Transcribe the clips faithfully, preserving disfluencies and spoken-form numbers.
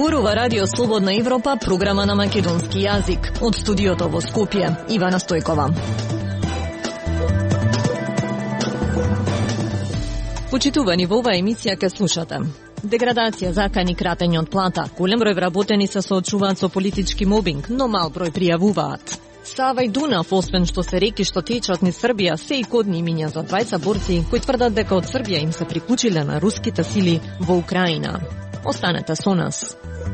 Зборува Радио Слободна Европа, програма на македонски јазик. Од студиото во Скопје, Ивана Стојкова. Почитувани, во оваа емисија ке слушате: деградација, закани, кратење од плата, голем број вработени се соочуваат со политички мобинг, но мал број пријавуваат. Сава и Дунав, освен што се реки што течат низ Србија, се и кодни имиња за двајца борци кои тврдат дека од Србија им се прикучиле на руските сили во Украина. Останете со нас.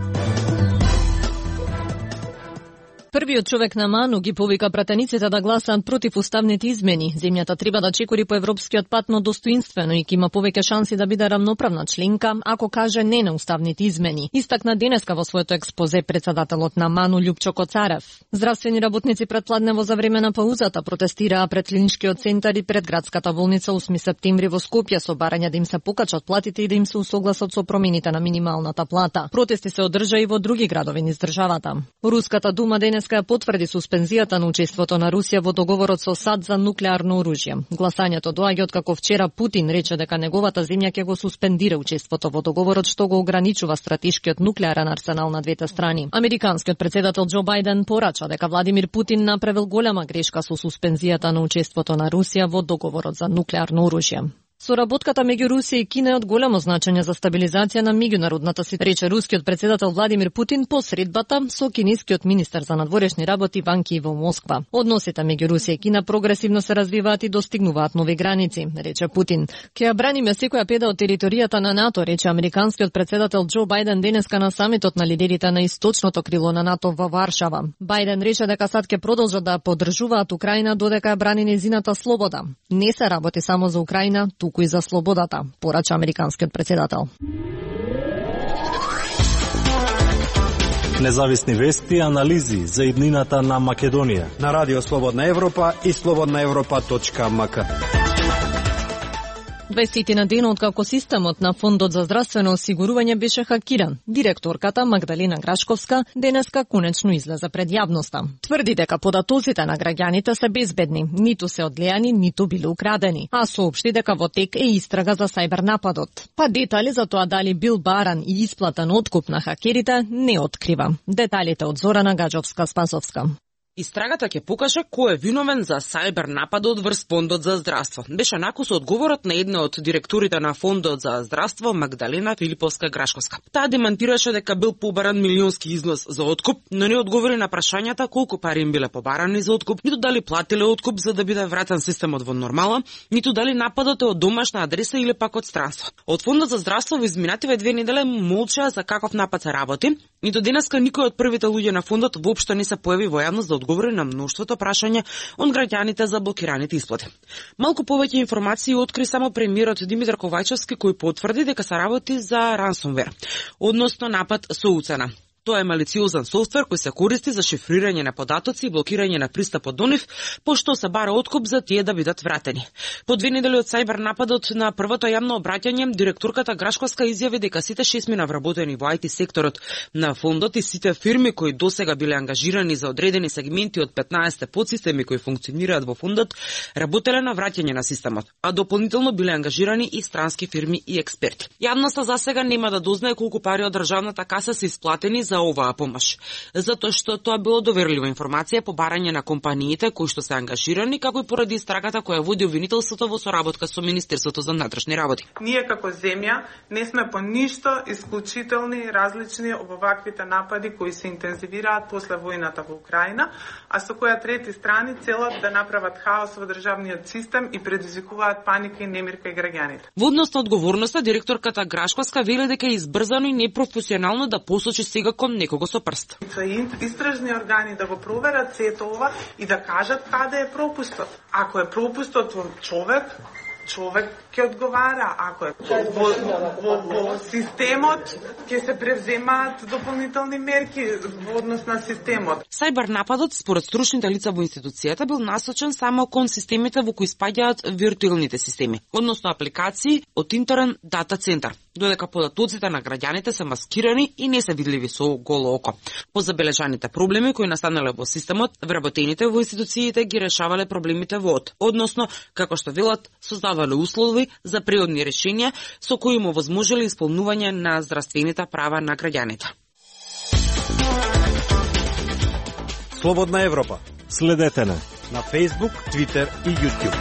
Првиот човек на Ману ги повика пратениците да гласаат против уставните измени. Земјата треба да чекори по европскиот пат, но достоинствено и ќе има повеќе шанси да биде рамноправна членка ако каже не на уставните измени. Истакна денеска во своето експозе председателот на Ману Љупчо Коцарев. Здравствени работници предпладнево за време на паузата протестираа пред клиничкиот центар и пред градската болница осми септември во Скопје со барање да им се покачат платите и да им се усогласат со промените на минималната плата. Протести се одржаа и во други градови низ државата. Руската дума денес ја потврди суспензијата на учеството на Русија во договорот со САД за нуклеарно оружје. Гласањето доаѓа откако вчера Путин рече дека неговата земја ќе го суспендира учеството во договорот што го ограничува стратешкиот нуклеарен арсенал на двете страни. Американскиот председател Џо Бајден порача дека Владимир Путин направил голема грешка со суспензијата на учеството на Русија во договорот за нуклеарно оружје. Соработката меѓу Русија и Кина е од големо значење за стабилизација на меѓународната си, рече рускиот председател Владимир Путин по средбата со кинескиот министер за надворешни работи Ван Ки во Москва. Односите меѓу Русија и Кина прогресивно се развиваат и достигнуваат нови граници, рече Путин. Ќе ја браниме секоја педа од територијата на НАТО, рече американскиот председател Џо Бајден денеска на самитот на лидерите на источното крило на НАТО во Варшава. Бајден рече дека САД ќе продолжат да поддржуваат Украина додека ја брани нејзината слобода. Не се работи само за Украина, туку и за слободата, порача американскиот председател. Независни вести и анализи за иднината на Македонија на Радио Слободна Европа и слободна европа точка ем ка. дваесети на ден откако системот на Фондот за здравствено осигурување беше хакиран. Директорката Магдалина Грашковска денеска конечно излезе пред јавноста. Тврди дека податоците на граѓаните се безбедни, ниту се одлеани, ниту биле украдени, а соопшти дека во тек е истрага за сајбер нападот. Па детали за тоа дали бил баран и исплатен откуп на хакерите не открива. Деталите од Зорана Гаджовска-Спасовска. Истрагата ќе покаже кој е виновен за сајбер нападот врз Фондот за здравство. Беше накус одговорот на една од директорите на Фондот за здравство, Магдалина Филиповска-Грашковска. Таа демантираше дека бил побаран милионски износ за откуп, но не одговори на прашањата колку пари им биле побарани за откуп, ниту дали платиле откуп за да биде вратен системот во нормала, ниту дали нападот е од домашна адреса или пак од странство. Од Фондот за здравство во изминативе две недели молчаа за каков напад се работи, ниту денеска никој од првите луѓе на фондот воопшто не се појави во јавност да одговори на мноштвото прашања од граѓаните за блокираните исплати. Малку повеќе информации откри само премиерот Димитар Ковајчевски, кој потврди дека се работи за рансомвер, односно напад со уцена. Тоа е малициозен софтвер кој се користи за шифрирање на податоци и блокирање на пристапот до нив, пошто се бара откуп за тие да бидат вратени. По две недели од сајбер нападот на првото јавно обраќање, директорката Грашковска изјави дека сите шесмина вработени во ай ти секторот на фондот и сите фирми кои досега биле ангажирани за одредени сегменти од петнаесет подсистеми кои функционираат во фондот, работеле на враќање на системот, а дополнително биле ангажирани и странски фирми и експерти. Јавноста засега нема да дознае колку пари од државната каса се исплатени за оваа помош, затоа што тоа било доверлива информација по барање на компаниите кои што се ангажирани, како и поради истрагата која води обвинителството во соработка со Министерството за внатрешни работи. Ние како земја не сме по ништо исклучителни различни од оваквите напади кои се интензивираат после војната во Украина, а со која трети страни целат да направат хаос во државниот систем и предизвикуваат паника и немир кај граѓаните. Во однос на одговорноста, директорката Грашковска вели дека е избрзано и непрофесионално да посочи сега кон некого со прст. Истражни органи да го проверат сето ова и да кажат каде е пропустот. Ако е пропустот во човек, човек ќе одговара. Ако е во, во, во системот, ќе се превземаат дополнителни мерки во однос на системот. Сајбер нападот, според стручните лица во институцијата, бил насочен само кон системите во кои спаѓаат виртуелните системи, односно апликации од интерен дата центар, додека податоците на граѓаните се маскирани и не се видливи со голо око. По забележаните проблеми кои настанале во системот, вработените во институциите ги решавале проблемите во од, односно, како што велат, создавале услови за преодни решенија со кои му возможеле исполнување на здравствените права на граѓаните. Слободна Европа. Следете не на Facebook, Twitter и YouTube.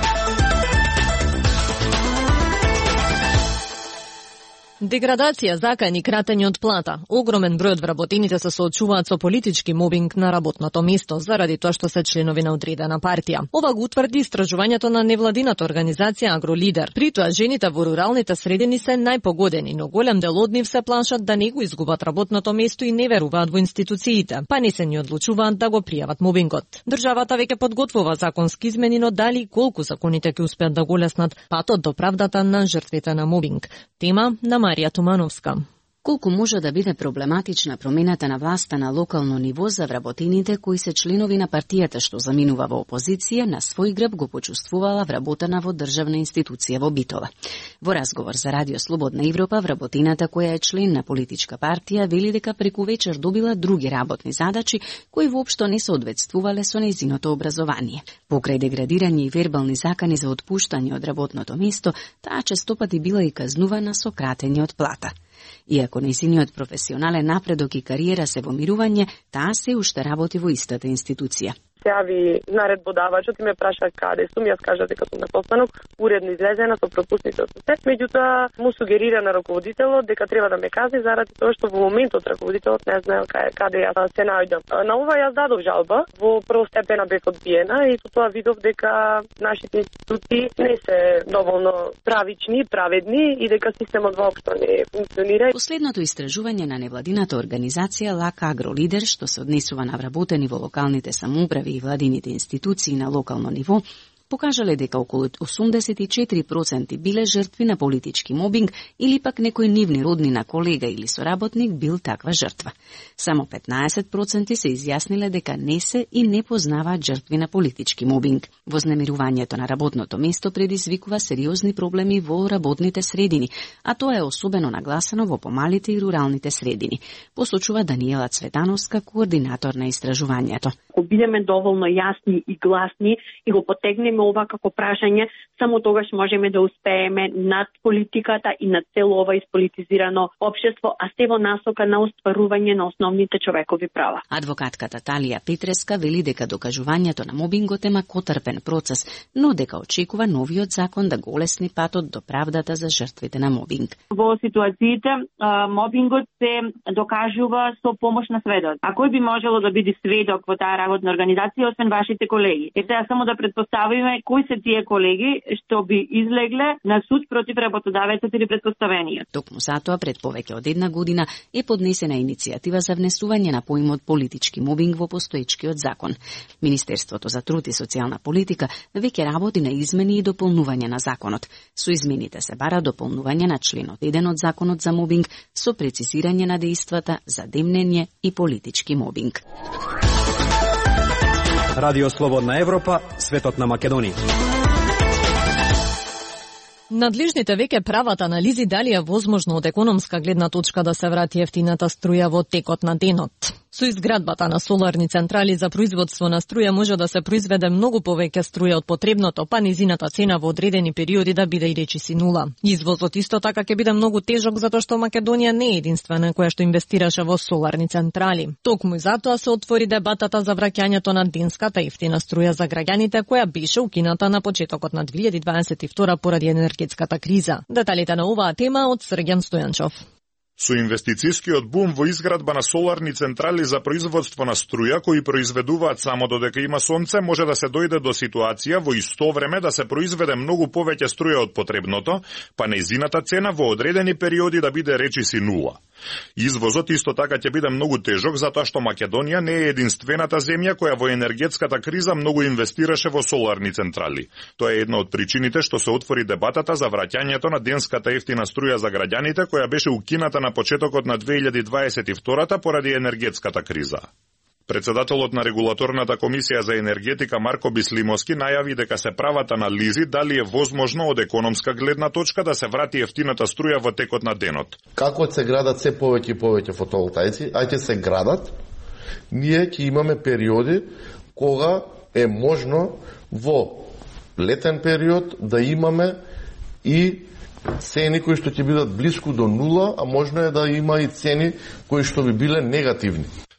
Деградација, закани, кратење од плата. Огромен број од вработените се соочуваат со политички мобинг на работното место, заради тоа што се членови на одредена партија. Ова го утврди истражувањето на невладината организација Агролидер. При тоа, жените во руралните средини се најпогодени, но голем дел од нив се плашат да не го изгубат работното место и не веруваат во институциите, па не се ни одлучуваат да го пријават мобингот. Државата веќе подготвува законски измени, но дали и колку законите ќе успеат да го леснат патот до правдата на жртвите на мобинг. Тема на Марија Тумановска. Колку може да биде проблематична промената на власта на локално ниво за вработените кои се членови на партијата што заминува во опозиција, на свој грб го почувствувала вработена во државна институција во Битола. Во разговор за Радио Слободна Европа, вработената која е член на политичка партија вели дека преку вечер добила други работни задачи кои воопшто не соодветствувале со нејзиното образование. Покрај деградирање и вербални закани за отпуштање од работното место, таа честопати била и казнувана со кратење од плата. Иако нејзиниот професионален напредок и кариера се во мирување, таа се уште работи во истата институција. Се јави наредбодавачот и ме праша каде сум, јас кажа дека сум на состанок, уредно излезена со пропусници од се. Меѓутоа му сугерира на раководителот дека треба да ме казни заради тоа што во моментот раководителот не знаел каде, каде јас се наоѓам. На ова јас дадов жалба, во првостепена бев одбиена и со тоа видов дека нашите институции не се доволно правични, праведни и дека системот воопшто не функционира. Последното истражување на невладината организација Лака Агролидер, што се однесува на вработени во локалните самоуправи и владините институции на локално ниво, покажале дека околу осумдесет и четири проценти биле жртви на политички мобинг или пак некој нивни роднина, колега или соработник бил таква жртва. Само петнаесет проценти се изјасниле дека не се и не познаваат жртви на политички мобинг. Вознемирувањето на работното место предизвикува сериозни проблеми во работните средини, а тоа е особено нагласено во помалите и руралните средини, посочува Даниела Цветановска, координатор на истражувањето. Ако бидеме доволно јасни и гласни и го потегнеме ова како прашање, само тогаш можеме да успееме над политиката и над цело ова исполитизирано општество, а се во насока на остварување на основните човекови права. Адвокатката Талија Петреска вели дека докажувањето на мобингот е макотрпен процес, но дека очекува новиот закон да го олесни патот до правдата за жртвите на мобинг. Во ситуациите мобингот се докажува со помош на сведок. А кој би можело да биде сведок во таа работна организација освен вашите колеги? Е сега само да предпоставиме кои се тие колеги што би излегле на суд против работодавецот или предпоставениот. Токму затоа пред повеќе од една година е поднесена иницијатива за внесување на поимот политички мобинг во постоечкиот закон. Министерството за труд и социјална политика веќе работи на измени и дополнување на законот. Со измените се бара дополнување на членот еден од законот за мобинг со прецизирање на дејствата за демнење и политички мобинг. Радио Слободна Европа, светот на Македонија. Надлежните веќе прават анализи дали е возможно од економска гледна точка да се врати ефтината струја во текот на денот. Со изградбата на соларни централи за производство на струја може да се произведе многу повеќе струја од потребното, па низината цена во одредени периоди да биде и речиси нула. Извозот исто така ќе биде многу тежок затоа што Македонија не е единствена која што инвестираше во соларни централи. Токму и затоа се отвори дебатата за враќањето на денската ефтина струја за граѓаните која беше укината на почетокот на две илјади дваесет и втора поради енергетската криза. Деталите на оваа тема од Срѓан Стојанчов. Со инвестицискиот бум во изградба на соларни централи за производство на струја кои произведуваат само додека има сонце, може да се дојде до ситуација во исто време да се произведе многу повеќе струја од потребното, па нејзината цена во одредени периоди да биде речиси нула. Извозот исто така ќе биде многу тежок затоа што Македонија не е единствената земја која во енергетската криза многу инвестираше во соларни централи. Тоа е една од причините што се отвори дебатата за враќањето на денската ефтина струја за граѓаните која беше укината на почетокот на две илјади дваесет и втора поради енергетската криза. Председателот на Регулаторната комисија за енергетика Марко Бислимовски најави дека се прават анализи дали е возможно од економска гледна точка да се врати ефтината струја во текот на денот. Како се градат се повеќе и повеќе фотоволтаици, ајде се градат, ние ќе имаме периоди кога е можно во летен период да имаме и цени кои што ќе бидат блиску до нула, а можно е да има и цени кои што би биле негативни.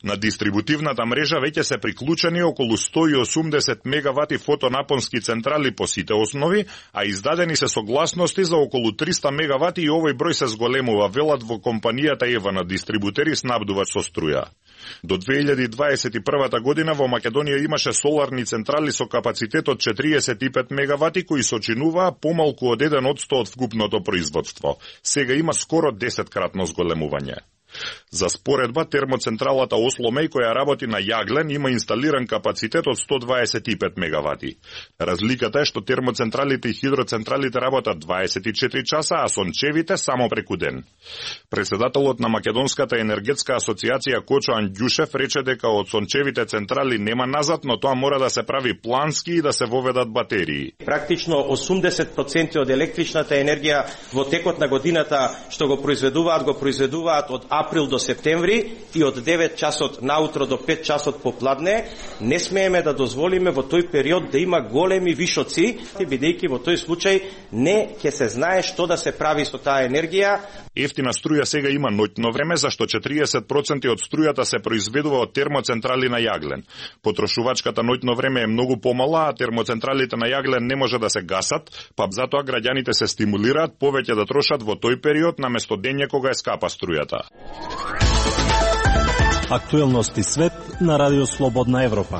На дистрибутивната мрежа веќе се приклучени околу сто и осумдесет мегавати фотонапонски централи по сите основи, а издадени се согласности за околу триста мегавати и овој број се зголемува, велат во компанијата Ева на дистрибутери снабдувач со струја. До две илјади дваесет и прва година во Македонија имаше соларни централи со капацитет од четириесет и пет мегавати кои сочинуваа помалку од еден одсто од вкупното производство. Сега има скоро десеткратно зголемување. За споредба, термоцентралата Осломеј, која работи на јаглен, има инсталиран капацитет од сто дваесет и пет мегавати. Разликата е што термоцентралите и хидроцентралите работат дваесет и четири часа, а сончевите само преку ден. Председателот на Македонската енергетска асоциација Кочо Андјушев рече дека од сончевите централи нема назад, но тоа мора да се прави плански и да се воведат батерии. Практично осумдесет проценти од електричната енергија во текот на годината што го произведуваат, го произведуваат од април до септември и од девет часот наутро до пет часот попладне. Не смееме да дозволиме во тој период да има големи вишоци, бидејќи во тој случај не ќе се знае што да се прави со таа енергија. Ефтина струја сега има ноќно време, зашто четириесет проценти од струјата се произведува од термоцентрали на јаглен. Потрошувачката ноќно време е многу помала, а термоцентралите на јаглен не може да се гасат, па затоа граѓаните се стимулираат повеќе да трошат во тој период наместо дење кога е скапа струјата. Актуелности свет на Радио Слободна Европа.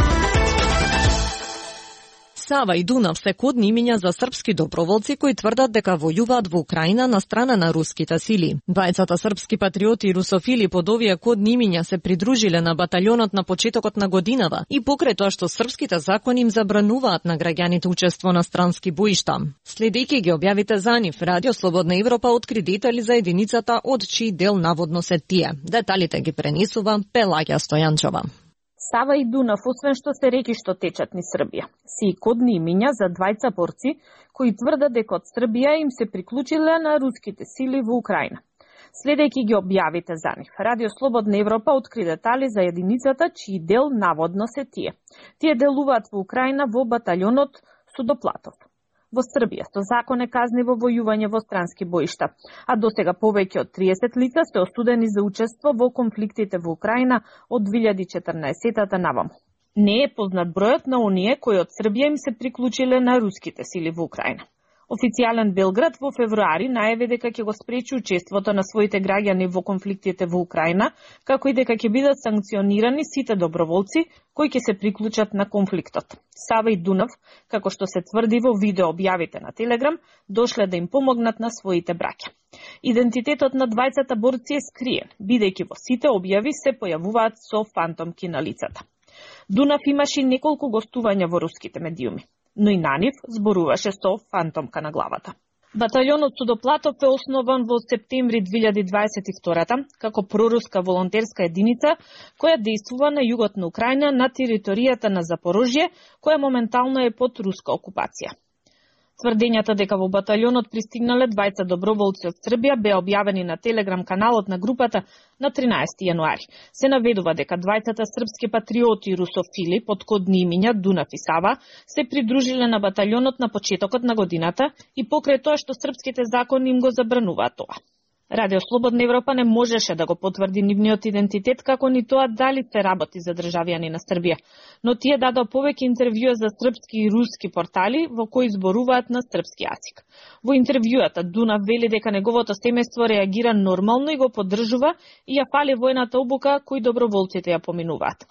Сава и Дунав се кодни имиња за српски доброволци кои тврдат дека војуваат во Украина на страна на руските сили. Двајцата српски патриоти и русофили под овие кодни имиња се придружиле на баталјонот на почетокот на годинава и покрај тоа што српските закони им забрануваат на граѓаните учество на странски боишта. Следејќи ги објавите за нив, Радио Слободна Европа откри детали за единицата од чиј дел наводно се тие. Деталите ги пренесува Пелагија Стојанчова. Сава и Дунав, освен што се реки што течат низ Србија, си и кодни имиња за двајца борци кои тврдат дека од Србија им се приклучиле на руските сили во Украина. Следејќи ги објавите за нив, Радио Слободна Европа откри детали за единицата чиј дел наводно се тие. Тие делуваат во Украина во баталјонот Судоплатов. Во Србија со закон е казниво војување во странски боишта, а досега повеќе од триесет лица се осудени за учество во конфликтите во Украина од две илјади и четрнаесетта наваму. Не е познат бројот на оние кои од Србија им се приклучиле на руските сили во Украина. Официјален Белград во февруари најави дека ќе го спречи учеството на своите граѓани во конфликтите во Украина, како и дека ќе бидат санкционирани сите доброволци кои ќе се приклучат на конфликтот. Сава и Дунав, како што се тврди во видео објавите на Телеграм, дошле да им помогнат на своите браќа. Идентитетот на двајцата борци е скриен, бидејќи во сите објави се појавуваат со фантомки на лицата. Дунав имаше неколку гостувања во руските медиуми, но и на нив зборуваше со фантомка на главата. Баталјонот Судоплатов е основан во септември две илјади дваесет и втора како проруска волонтерска единица која действува на југот на Украина на територијата на Запорожје, која моментално е под руска окупација. Тврдењата дека во баталјонот пристигнале двајца доброволци од Србија беа објавени на Телеграм каналот на групата на тринаесети јануари. Се наведува дека двајцата српски патриоти и русофили под кодни имиња Дунав и Сава се придружиле на баталјонот на почетокот на годината и покрај тоа што српските закони им го забрануваат тоа. Радио Слободна Европа не можеше да го потврди нивниот идентитет, како ни тоа дали се работи за државјани на Србија, но тие дадоа повеќе интервјуа за српски и руски портали во кои зборуваат на српски јазик. Во интервјуата Дунав вели дека неговото семејство реагира нормално и го поддржува и ја фали војната обука кои доброволците ја поминуваат.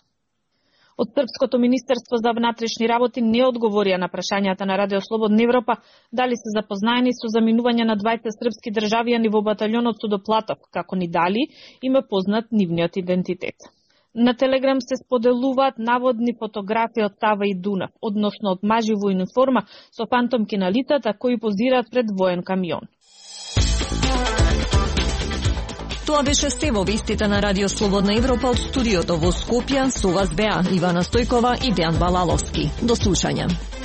Од Српското министерство за внатрешни работи не одговорија на прашањата на Радио Слободна Европа дали се запознаени со заминување на двајца српски државјани во баталјонот Судоплатов, како ни дали им е познат нивниот идентитет. На Телеграм се споделуваат наводни фотографии од Сава и Дунав, односно од мажи во униформа со фантомки на лицата кои позираат пред воен камион. Тоа беше се во вестите на Радио Слободна Европа од студиото во Скопје. Со вас беа Ивана Стојкова и Дејан Балаловски. До слушање.